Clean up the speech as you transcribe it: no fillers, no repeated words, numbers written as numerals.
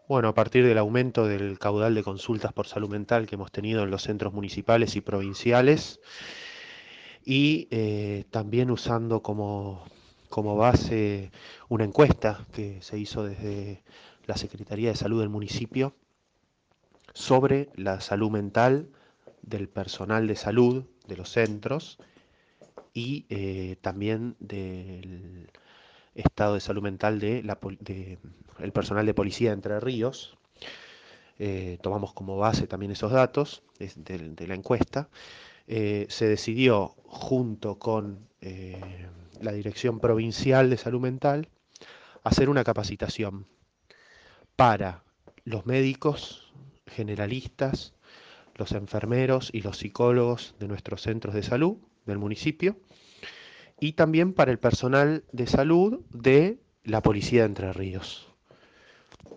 Bueno, a partir del aumento del caudal de consultas por salud mental que hemos tenido en los centros municipales y provinciales, y también usando como base una encuesta que se hizo desde la Secretaría de Salud del municipio sobre la salud mental del personal de salud de los centros y también del estado de salud mental de el personal de policía de Entre Ríos. Tomamos como base también esos datos de la encuesta. Se decidió junto con la Dirección Provincial de Salud Mental hacer una capacitación para los médicos generalistas, los enfermeros y los psicólogos de nuestros centros de salud del municipio y también para el personal de salud de la Policía de Entre Ríos.